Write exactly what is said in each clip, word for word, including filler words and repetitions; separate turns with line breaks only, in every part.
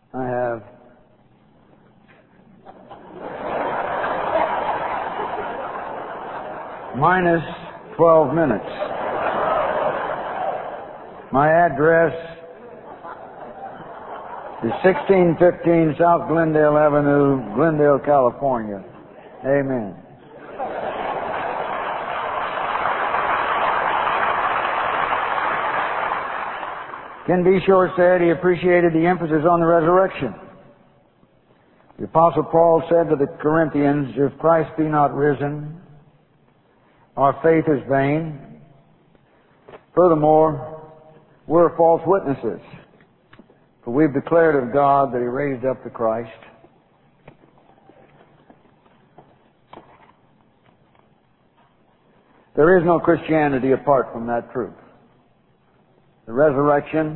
I have minus twelve minutes. My address is sixteen fifteen South Glendale Avenue, Glendale, California. Amen. Ken Beshore said he appreciated the emphasis on the resurrection. The Apostle Paul said to the Corinthians, if Christ be not risen, our faith is vain. Furthermore, we're false witnesses, for we've declared of God that He raised up the Christ. There is no Christianity apart from that truth. The resurrection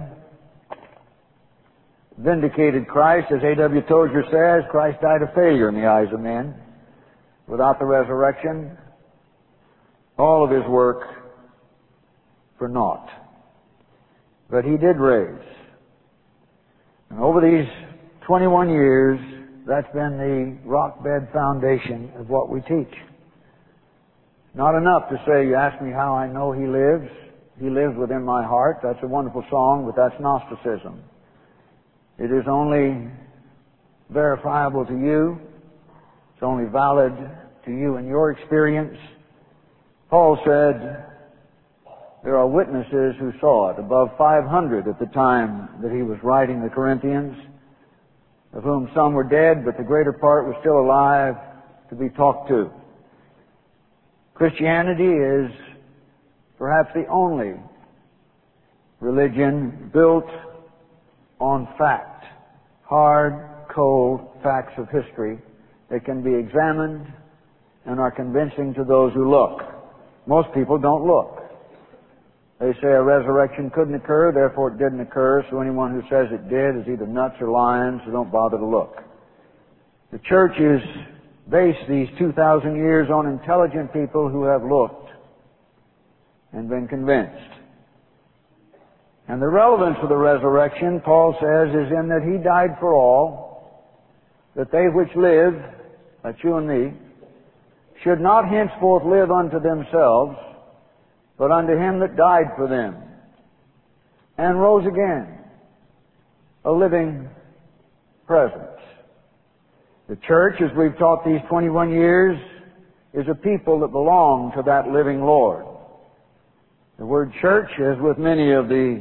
vindicated Christ. As A W Tozier says, Christ died a failure in the eyes of men. Without the resurrection, all of His work for naught. But He did raise. And over these twenty-one years, that's been the rock-bed foundation of what we teach. Not enough to say, you ask me how I know He lives. He lives within my heart. That's a wonderful song, but that's Gnosticism. It is only verifiable to you. It's only valid to you in your experience. Paul said there are witnesses who saw it, above five hundred at the time that he was writing the Corinthians, of whom some were dead, but the greater part were still alive to be talked to. Christianity is perhaps the only religion built on fact, hard, cold facts of history that can be examined and are convincing to those who look. Most people don't look. They say a resurrection couldn't occur, therefore it didn't occur, so anyone who says it did is either nuts or lying, so don't bother to look. The church is based these two thousand years on intelligent people who have looked and been convinced. And the relevance of the resurrection, Paul says, is in that He died for all, that they which live, that's you and me, should not henceforth live unto themselves, but unto Him that died for them, and rose again, a living presence. The church, as we've taught these twenty-one years, is a people that belong to that living Lord. The word church, as with many of the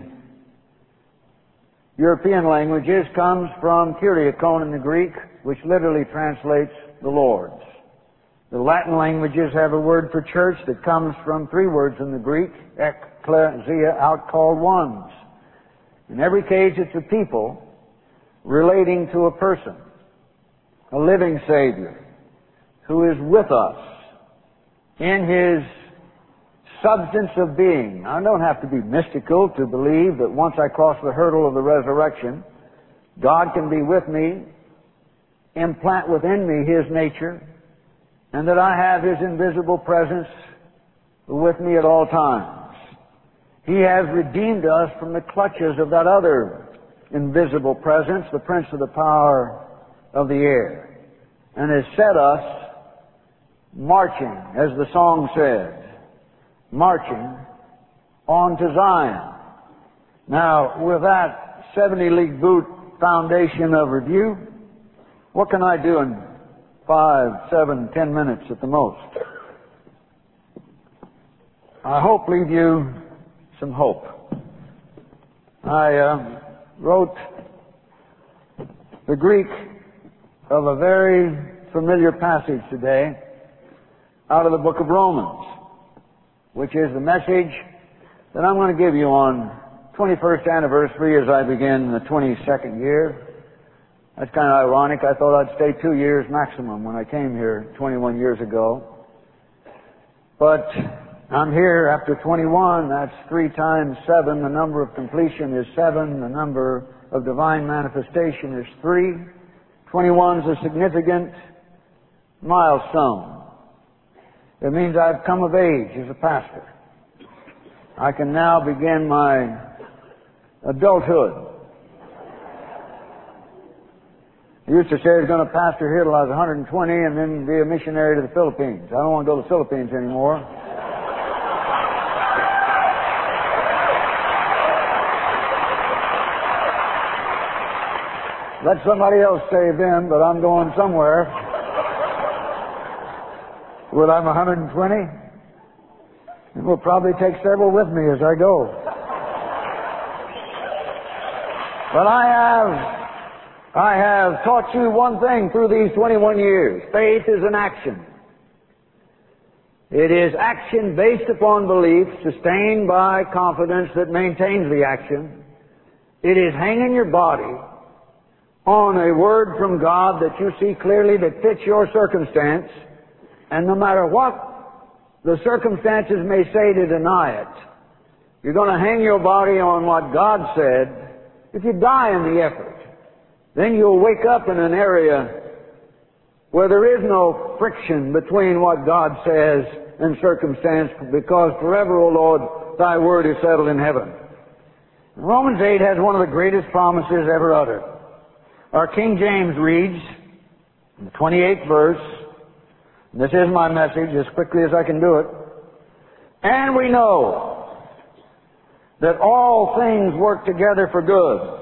European languages, comes from kyriakon in the Greek, which literally translates the Lord's. The Latin languages have a word for church that comes from three words in the Greek, ekklesia, outcalled ones. In every case, it's a people relating to a person, a living Savior, who is with us in His substance of being. I don't have to be mystical to believe that once I cross the hurdle of the resurrection, God can be with me, implant within me His nature, and that I have His invisible presence with me at all times. He has redeemed us from the clutches of that other invisible presence, the prince of the power of the air, and has set us marching, as the song says, marching on to Zion. Now, with that seventy-league boot foundation of review, what can I do in five, seven, ten minutes at the most? I hope leave you some hope. I uh, wrote the Greek of a very familiar passage today out of the book of Romans, which is the message that I'm going to give you on twenty-first anniversary as I begin the twenty-second year. That's kind of ironic. I thought I'd stay two years maximum when I came here twenty-one years ago. But I'm here after twenty-one. That's three times seven. The number of completion is seven. The number of divine manifestation is three. twenty-one is a significant milestone. It means I've come of age as a pastor. I can now begin my adulthood. He used to say he was going to pastor here till I was one hundred twenty and then be a missionary to the Philippines. I don't want to go to the Philippines anymore. Let somebody else save them, but I'm going somewhere. Well, I'm one hundred twenty, and we'll probably take several with me as I go. But I have I have taught you one thing through these twenty-one years. Faith is an action. It is action based upon belief, sustained by confidence that maintains the action. It is hanging your body on a word from God that you see clearly that fits your circumstance, and no matter what the circumstances may say to deny it, you're going to hang your body on what God said. If you die in the effort, then you'll wake up in an area where there is no friction between what God says and circumstance, because forever, O Lord, Thy word is settled in heaven. Romans eight has one of the greatest promises ever uttered. Our King James reads, in the twenty-eighth verse, and this is my message as quickly as I can do it, and we know that all things work together for good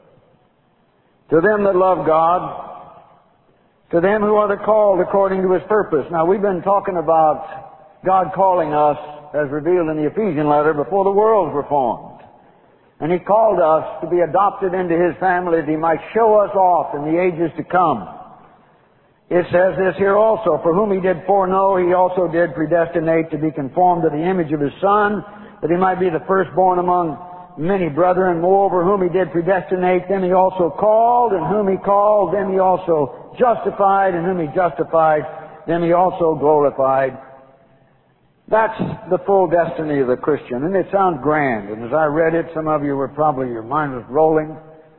to them that love God, to them who are the called according to His purpose. Now, we've been talking about God calling us, as revealed in the Ephesian letter, before the worlds were formed. And He called us to be adopted into His family that He might show us off in the ages to come. It says this here also, for whom He did foreknow, He also did predestinate to be conformed to the image of His Son, that He might be the firstborn among many brethren. Moreover, whom He did predestinate, them He also called, and whom He called, them He also justified, and whom He justified, them He also glorified. That's the full destiny of the Christian, and it sounds grand. And as I read it, some of you were probably, your mind was rolling.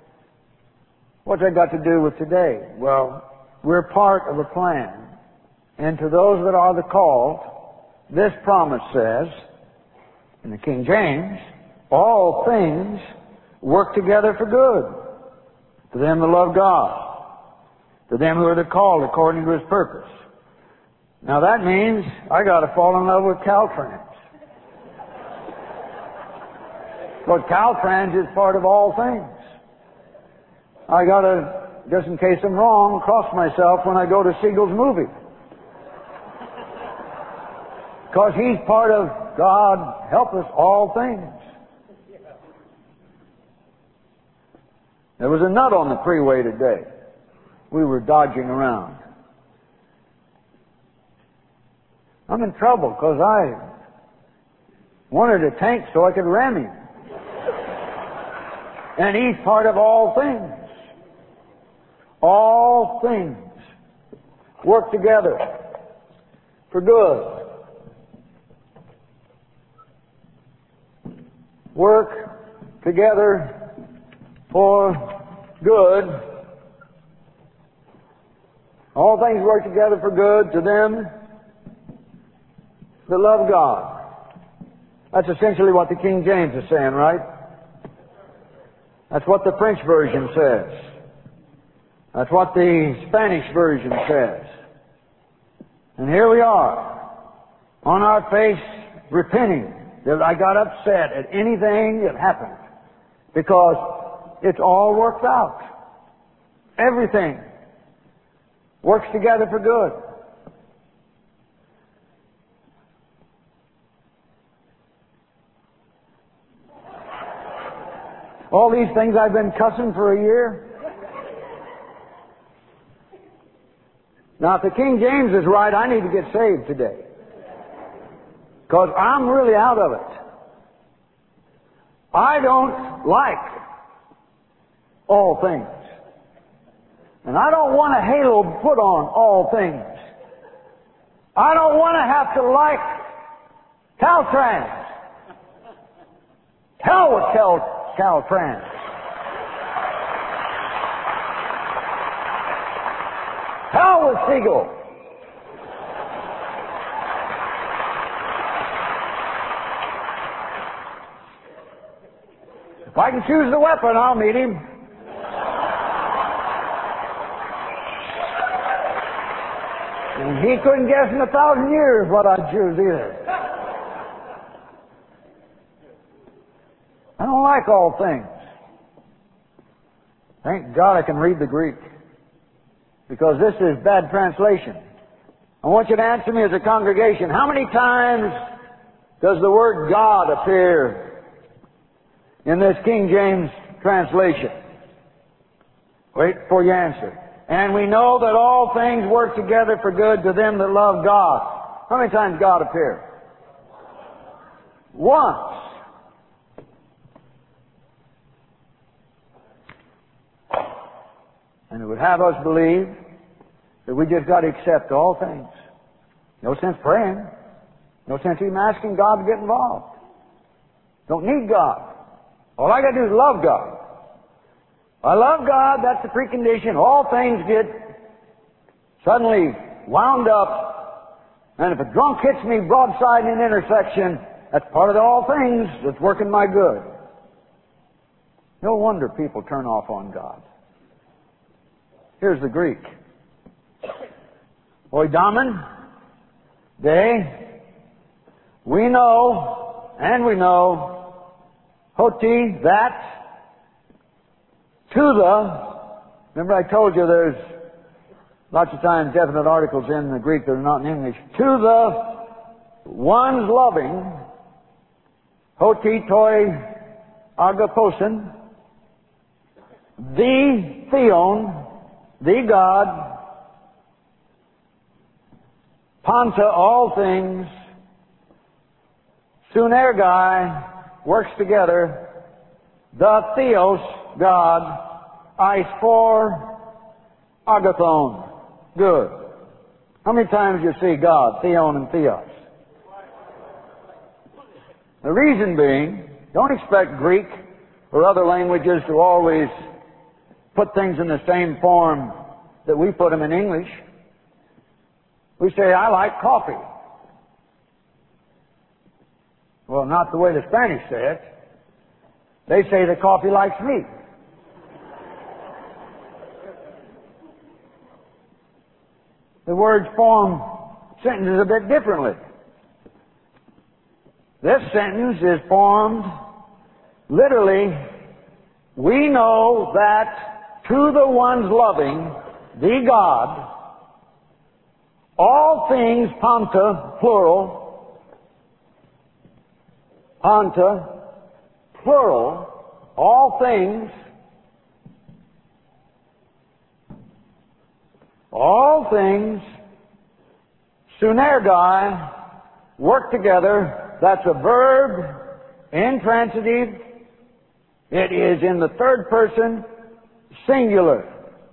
What's that got to do with today? Well, we're part of a plan. And to those that are the called, this promise says, in the King James, all things work together for good to them that love God, to them who are the called according to His purpose. Now that means I got to fall in love with Caltrans. But Caltrans is part of all things. I got to, just in case I'm wrong, cross myself when I go to Siegel's movie. Because he's part of God help us all things. There was a nut on the freeway today. We were dodging around. I'm in trouble because I wanted a tank so I could ram him. And he's part of all things. All things work together for good. Work together for good. All things work together for good to them that love God. That's essentially what the King James is saying, right? That's what the French version says. That's what the Spanish version says. And here we are, on our face, repenting that I got upset at anything that happened, because it's all worked out. Everything works together for good. All these things I've been cussing for a year. Now, if the King James is right, I need to get saved today. Because I'm really out of it. I don't like all things. And I don't want a halo put on all things. I don't want to have to like Caltrans. Hell with Cal Caltrans. Hell with Siegel. If I can choose the weapon, I'll meet him. And he couldn't guess in a thousand years what I'd choose either. I don't like all things. Thank God I can read the Greek, because this is bad translation. I want you to answer me as a congregation. How many times does the word God appear in this King James translation? Wait for your answer. And we know that all things work together for good to them that love God. How many times God appeared? Once. And it would have us believe that we just got to accept all things. No sense praying. No sense even asking God to get involved. Don't need God. All I got to do is love God. I love God, that's the precondition. All things get suddenly wound up. And if a drunk hits me broadside in an intersection, that's part of the all things that's working my good. No wonder people turn off on God. Here's the Greek. Oidamen, they, we know, and we know, hoti, that, to the, remember I told you there's lots of times definite articles in the Greek that are not in English. To the ones loving, hoti toi agaposin, the theon, the God, panta, all things, sunergai, works together, the theos, God, ice for, agathon, good. How many times do you see God, theon and theos? The reason being, don't expect Greek or other languages to always put things in the same form that we put them in English. We say, I like coffee. Well, not the way the Spanish say it. They say the coffee likes me. The words form sentences a bit differently. This sentence is formed literally, we know that to the ones loving the God, all things, panta, plural, panta, plural, all things, all things, sunergai, work together. That's a verb, intransitive. It is in the third person, singular.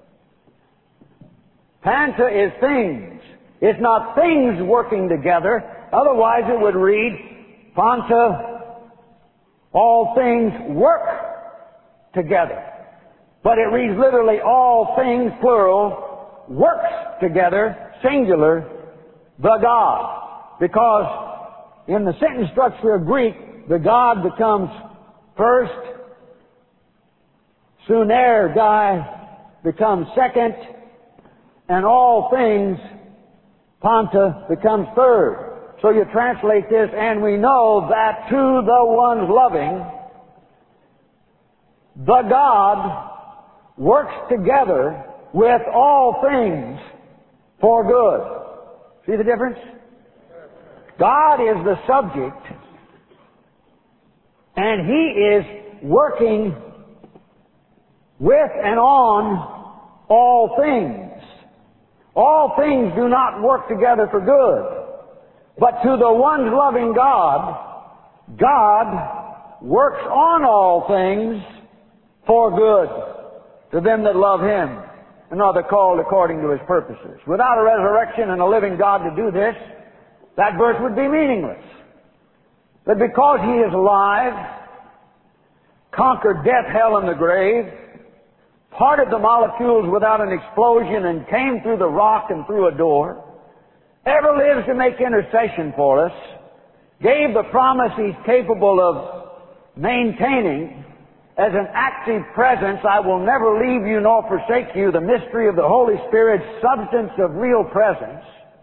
Panta is things. It's not things working together. Otherwise it would read, panta, all things work together. But it reads literally, all things, plural, works together, singular, the God. Because in the sentence structure of Greek, the God becomes first, sunergai becomes second, and all things, panta, becomes third. So you translate this, and we know that to the ones loving, the God works together with all things for good. See the difference? God is the subject, and He is working with and on all things. All things do not work together for good. But to the ones loving God, God works on all things for good to them that love Him and are the called according to His purposes. Without a resurrection and a living God to do this, that verse would be meaningless. But because He is alive, conquered death, hell, and the grave, parted the molecules without an explosion and came through the rock and through a door, ever lives to make intercession for us, gave the promise He's capable of maintaining as an active presence, I will never leave you nor forsake you, the mystery of the Holy Spirit's substance of real presence,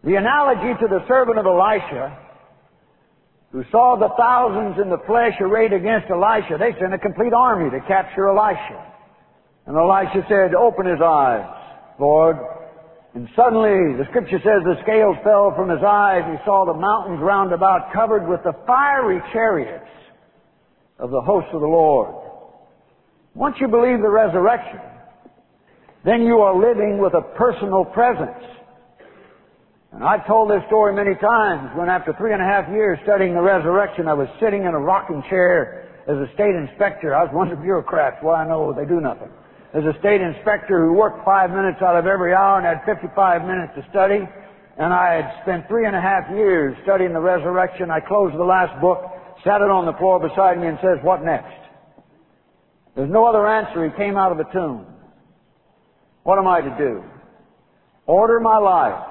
The analogy to the servant of Elisha, who saw the thousands in the flesh arrayed against Elisha, they sent a complete army to capture Elisha. And Elisha said, "Open his eyes, Lord." And suddenly, the Scripture says, the scales fell from his eyes. He saw the mountains round about covered with the fiery chariots of the hosts of the Lord. Once you believe the resurrection, then you are living with a personal presence. And I've told this story many times when after three and a half years studying the resurrection, I was sitting in a rocking chair as a state inspector. I was one of the bureaucrats. Well, I know they do nothing. As a state inspector who worked five minutes out of every hour and had fifty-five minutes to study. And I had spent three and a half years studying the resurrection. I closed the last book, sat it on the floor beside me and says, "What next?" There's no other answer. He came out of the tomb. What am I to do? Order my life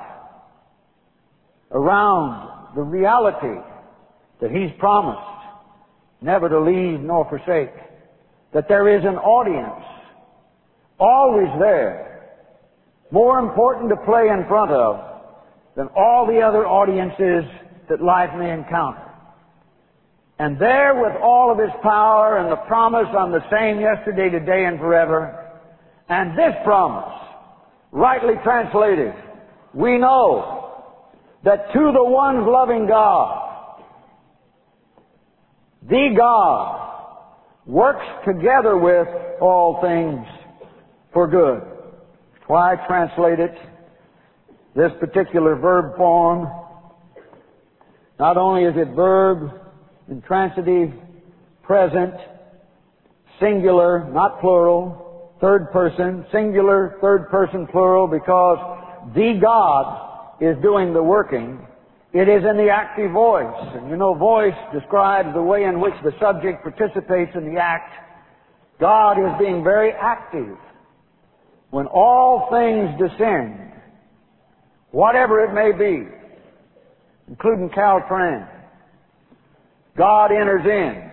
around the reality that He's promised never to leave nor forsake. That there is an audience always there, more important to play in front of than all the other audiences that life may encounter. And there, with all of His power and the promise, "I'm the same yesterday, today, and forever," and this promise, rightly translated, we know that to the ones loving God, the God works together with all things for good. Why translate it this particular verb form? Not only is it verb, intransitive, present, singular, not plural, third person, singular, third person, plural, because the God is doing the working. It is in the active voice. And you know, voice describes the way in which the subject participates in the act. God is being very active. When all things descend, whatever it may be, including Caltrans, God enters in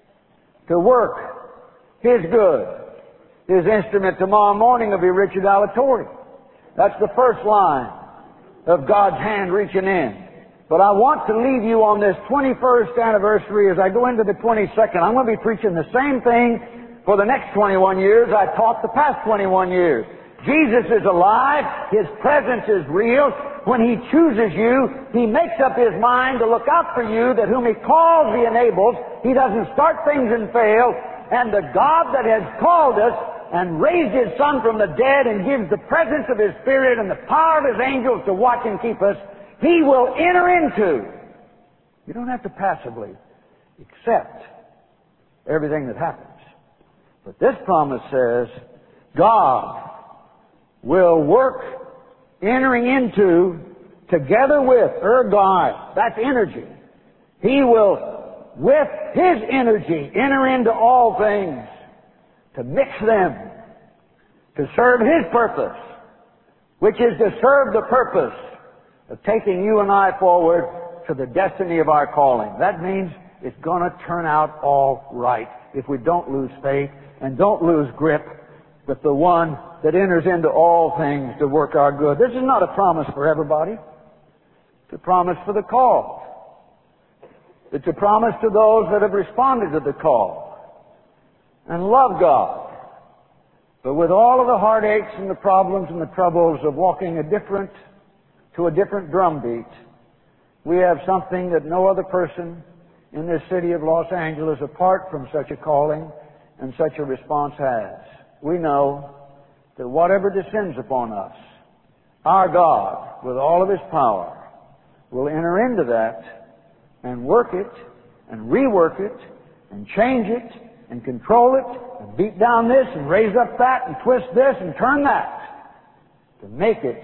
to work His good. His instrument tomorrow morning will be Richard Alatorre. That's the first line of God's hand reaching in. But I want to leave you on this twenty-first anniversary as I go into the twenty-second. I'm going to be preaching the same thing for the next twenty-one years I taught the past twenty-one years. Jesus is alive. His presence is real. When He chooses you, He makes up His mind to look out for you, that whom He calls, He enables. He doesn't start things and fail. And the God that has called us and raised His Son from the dead and gives the presence of His Spirit and the power of His angels to watch and keep us, He will enter into. You don't have to passively accept everything that happens. But this promise says, God will work entering into, together with, ergai, that's energy. He will, with His energy, enter into all things, to mix them, to serve His purpose, which is to serve the purpose of taking you and I forward to the destiny of our calling. That means it's going to turn out all right if we don't lose faith and don't lose grip with the one that enters into all things to work our good. This is not a promise for everybody. It's a promise for the called. It's a promise to those that have responded to the call and love God. But with all of the heartaches and the problems and the troubles of walking a different, to a different drumbeat, we have something that no other person in this city of Los Angeles, apart from such a calling and such a response, has. We know that whatever descends upon us, our God, with all of His power, will enter into that and work it and rework it and change it and control it and beat down this and raise up that and twist this and turn that to make it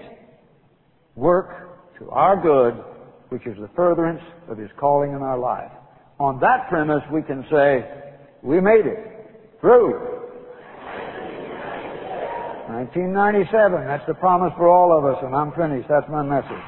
work to our good, which is the furtherance of His calling in our life. On that premise, we can say, we made it through nineteen ninety-seven. That's the promise for all of us, and I'm finished. That's my message.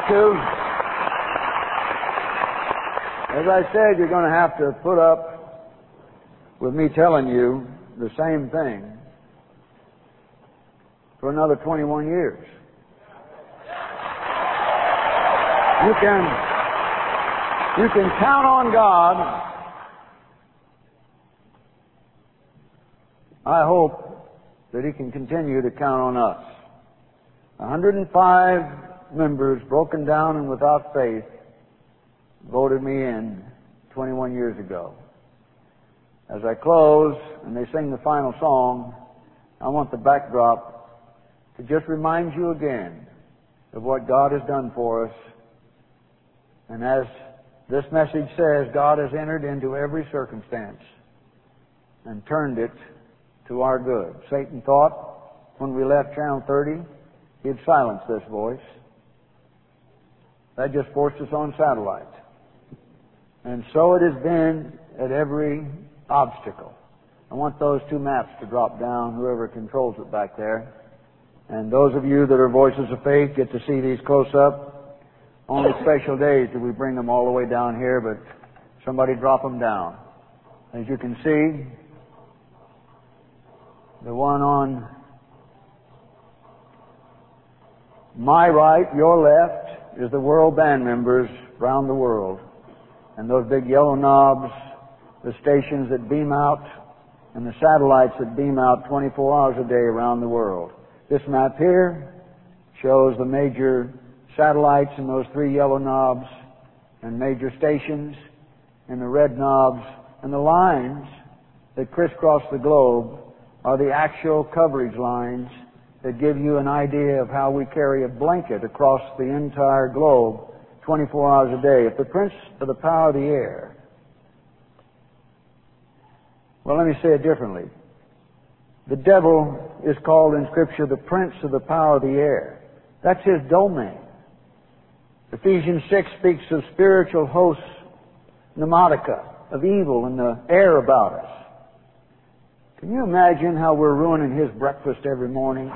to. As I said, you're going to have to put up with me telling you the same thing for another twenty-one years. You can, you can count on God. I hope that He can continue to count on us. one hundred five members, broken down and without faith, voted me in twenty-one years ago. As I close and they sing the final song, I want the backdrop to just remind you again of what God has done for us. And as this message says, God has entered into every circumstance and turned it to our good. Satan thought when we left Channel thirty, he'd silence this voice. That just forced us on satellite. And so it has been at every obstacle. I want those two maps to drop down, whoever controls it back there. And those of you that are voices of faith get to see these close up. Only special days do we bring them all the way down here, but somebody drop them down. As you can see, the one on my right, your left, is the world band members around the world. And those big yellow knobs, the stations that beam out, and the satellites that beam out twenty-four hours a day around the world. This map here shows the major satellites in those three yellow knobs and major stations in the red knobs. And the lines that crisscross the globe are the actual coverage lines that give you an idea of how we carry a blanket across the entire globe twenty-four hours a day. If the prince of the power of the air, well, let me say it differently. The devil is called in Scripture the prince of the power of the air. That's his domain. Ephesians six speaks of spiritual hosts, pneumatica, of evil in the air about us. Can you imagine how we're ruining his breakfast every morning?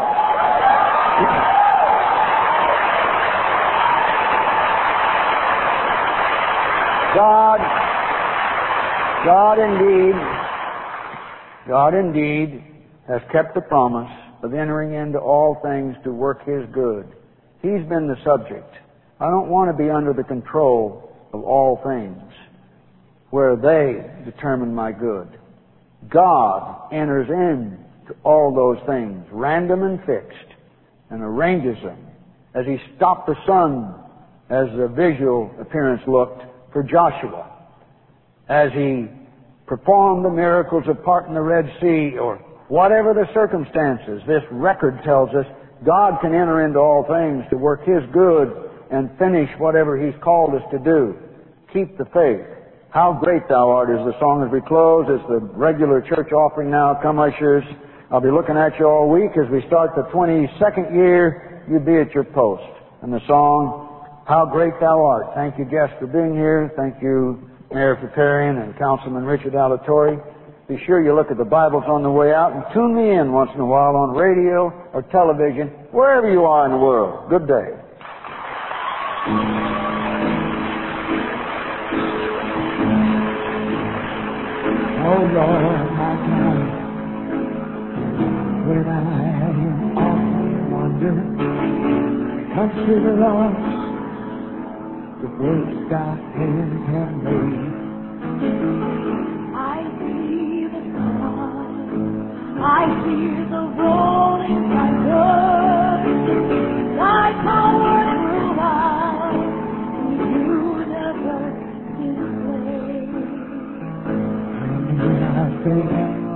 God, God indeed, God indeed has kept the promise of entering into all things to work His good. He's been the subject. I don't want to be under the control of all things where they determine my good. God enters into all those things, random and fixed, and arranges them. As He stopped the sun, as the visual appearance looked, for Joshua, as He performed the miracles of parting the Red Sea, or whatever the circumstances, this record tells us God can enter into all things to work His good and finish whatever He's called us to do. Keep the faith. How great Thou art is the song as we close. It's the regular church offering now. Come, ushers. I'll be looking at you all week as we start the twenty-second year. You be at your post. And the song, How Great Thou Art. Thank you, guests, for being here. Thank you, Mayor Fatarian and Councilman Richard Alatorre. Be sure you look at the Bibles on the way out and tune me in once in a while on radio or television, wherever you are in the world. Good day.
Oh Lord, my God, when I am often wonder, consider lost the works Thy hands have made.
I see the sun, I see the rolling thunder, Thy power throughout, you never display.
And when I think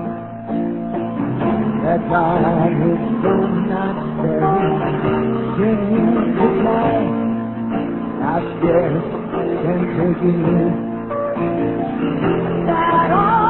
that God is so not sparing, genuine to life, I scarce can take it in.
That all